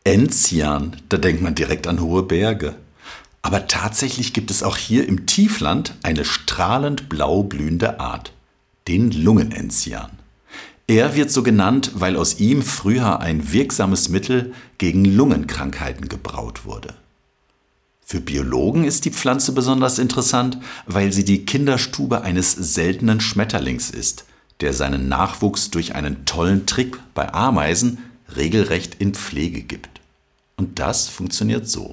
Enzian, da denkt man direkt an hohe Berge. Aber tatsächlich gibt es auch hier im Tiefland eine strahlend blau blühende Art, den Lungenenzian. Er wird so genannt, weil aus ihm früher ein wirksames Mittel gegen Lungenkrankheiten gebraut wurde. Für Biologen ist die Pflanze besonders interessant, weil sie die Kinderstube eines seltenen Schmetterlings ist, der seinen Nachwuchs durch einen tollen Trick bei Ameisen regelrecht in Pflege gibt. Und das funktioniert so.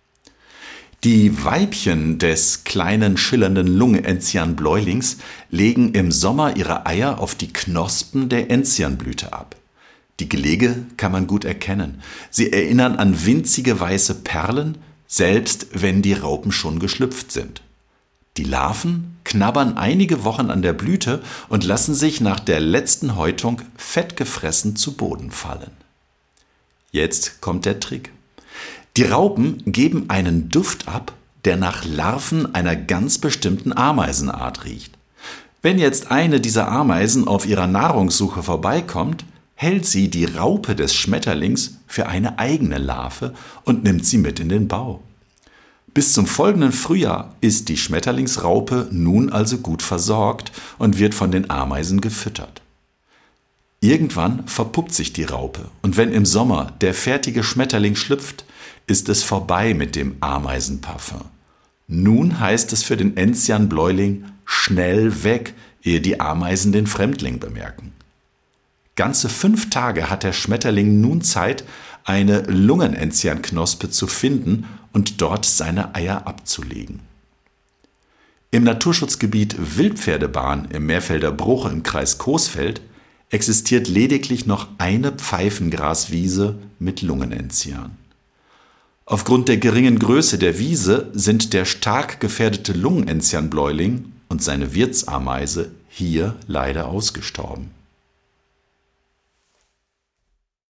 Die Weibchen des kleinen schillernden Lungenenzian-Bläulings legen im Sommer ihre Eier auf die Knospen der Enzianblüte ab. Die Gelege kann man gut erkennen. Sie erinnern an winzige weiße Perlen, selbst wenn die Raupen schon geschlüpft sind. Die Larven knabbern einige Wochen an der Blüte und lassen sich nach der letzten Häutung fettgefressen zu Boden fallen. Jetzt kommt der Trick. Die Raupen geben einen Duft ab, der nach Larven einer ganz bestimmten Ameisenart riecht. Wenn jetzt eine dieser Ameisen auf ihrer Nahrungssuche vorbeikommt, hält sie die Raupe des Schmetterlings für eine eigene Larve und nimmt sie mit in den Bau. Bis zum folgenden Frühjahr ist die Schmetterlingsraupe nun also gut versorgt und wird von den Ameisen gefüttert. Irgendwann verpuppt sich die Raupe und wenn im Sommer der fertige Schmetterling schlüpft, ist es vorbei mit dem Ameisenparfum. Nun heißt es für den Enzian-Bläuling schnell weg, ehe die Ameisen den Fremdling bemerken. Ganze 5 Tage hat der Schmetterling nun Zeit, eine Lungenenzianknospe zu finden und dort seine Eier abzulegen. Im Naturschutzgebiet Wildpferdebahn im Meerfelder Bruch im Kreis Coesfeld existiert lediglich noch eine Pfeifengraswiese mit Lungenenzian. Aufgrund der geringen Größe der Wiese sind der stark gefährdete Lungenenzian-Bläuling und seine Wirtsameise hier leider ausgestorben.